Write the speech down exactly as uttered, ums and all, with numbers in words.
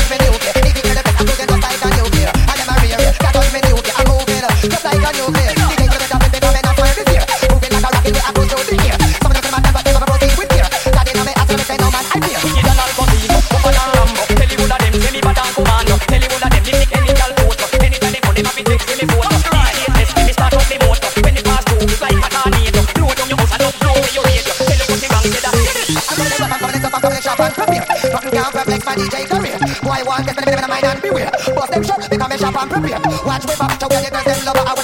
me nuclear. If you hear the beat, I'm cruising just like a nuclear. I am a rear, can't touch me nuclear. I'm moving just like a nuclear. D J to the top, it's coming up for this year. Moving like a rocket, we are cruise through the air. Some of them say my temper, they never proceed with fear. Daddy, now me ask me say no man, I fear. Wicked and Al Pacino, Papa and Rambo. Tell you all of them, tell me what I'm commando. Tell you all of them, they make any gal photo. Anytime they come, they have to take me photo. Yes, me start up the motor. When they pass through, it's like a tornado. Blow down your house and don't blow away your radio. Tell you what the gang say that. I'm gonna run, I'm gonna stop, I'm gonna shop and prepare. Nothing can perplex my D J career. Boy, want this, but I'm in mind and beware. Bust them shut, become a shop and prepare. Watch me back, to where the girls them love.